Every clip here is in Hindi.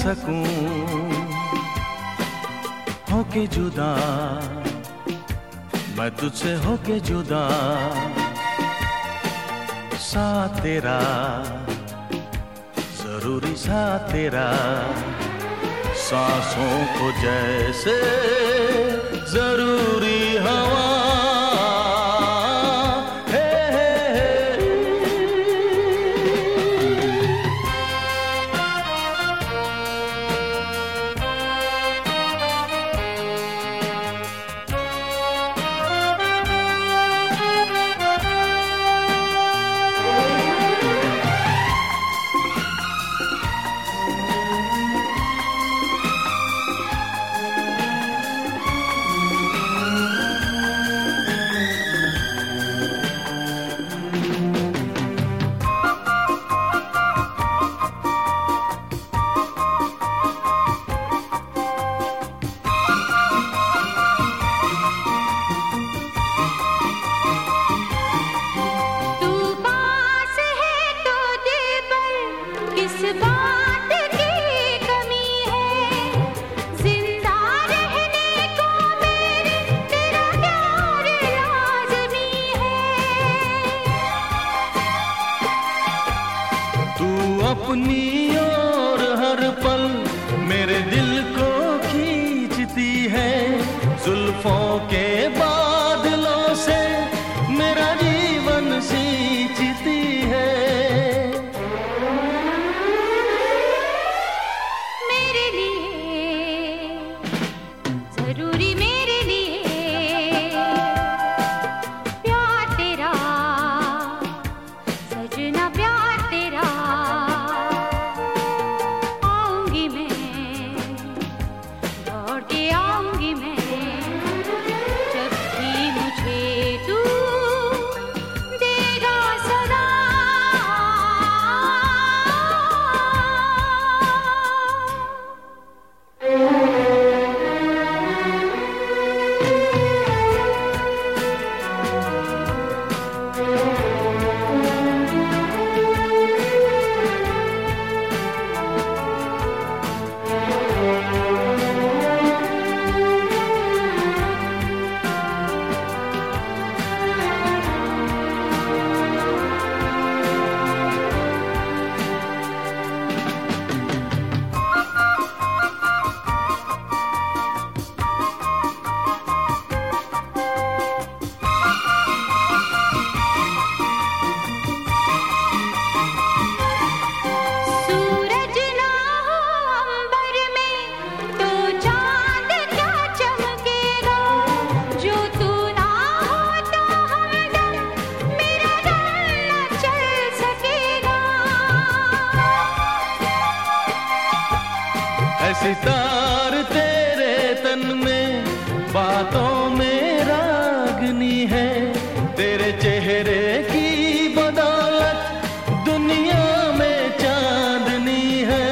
सकूं होके जुदा, मैं तुझसे होके जुदा। साथ तेरा जरूरी, साथ तेरा सांसों को जैसे जरूरी हवा। अपनी और हर पल मेरे दिल को खींचती है, जुल्फों के बादलों से मेरा जीवन सींचती है। मेरे लिए जरूरी, मेरे लिए प्यार तेरा सजना, प्यार तेरा। आऊंगी मैं जब भी मुझे तू देगा सदा। सितार तेरे तन में, बातों में रागनी है, तेरे चेहरे की बदौलत दुनिया में चांदनी है।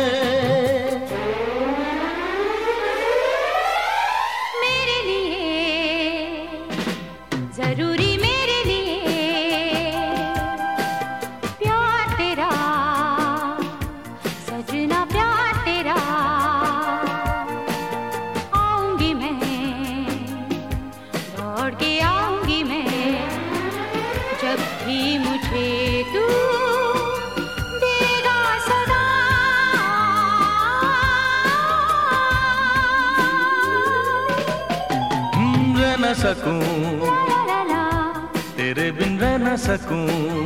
मेरे लिए जरूरी, मेरे लिए प्यार तेरा सजना, प्यार तेरा। आऊंगी मैं जब भी मुझे तू देगा सदा। रह न सकूं तेरे बिन, रह न सकूं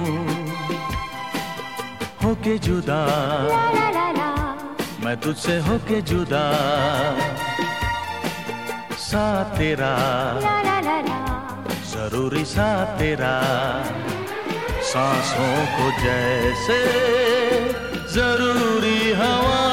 होके जुदा, मैं तुझसे होके जुदा। साथ तेरा जरूरी, साथ तेरा सांसों को जैसे जरूरी हवा।